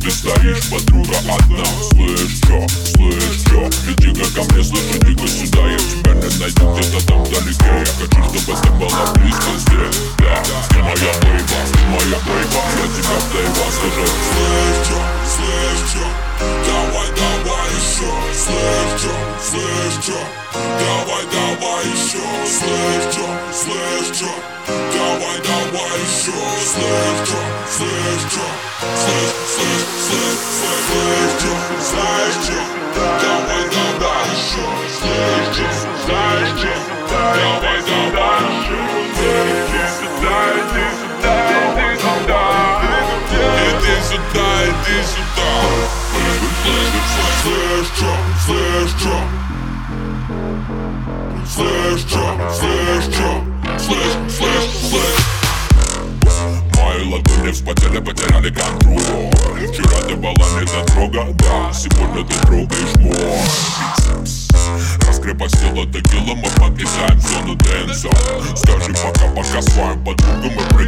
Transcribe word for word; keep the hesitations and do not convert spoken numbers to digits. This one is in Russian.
ты стоишь, подруга одна. Слышь, чё, слышь, чё, иди-ка ко мне, слышь, иди-ка сюда. Я тебя не найду где-то там вдалеке. Я хочу, чтобы ты была близко здесь. Да, ты моя бейба, моя бейба, я тебя в дейва скажу. Слышь, чё, слышь, чё, давай, давай еще. Слышь, чё, слышь, чё, давай, давай еще. Слышь, чё, слышь, чё, давай, давай еще. Слышь, чё, слышь, чё, слышь, слышь, слышь, слышь, чё, слышь, чё, давай, давай еще. Слышь, чё, слышь, чё, давай, давай еще. Иди сюда, иди сюда, иди сюда. Иди сюда, иди сюда. Слышь, чё, слышь, чё, слышь, чё, слышь, чё, слышь, слышь, слышь. Мои ладони вспотели, потеряли контроль. Вчера ты была не дотрога, да, сегодня ты трогаешь мой бицепс. Раскрепостила текила, мы покидаем зону дэнса. Скажи пока-пока своим подругам и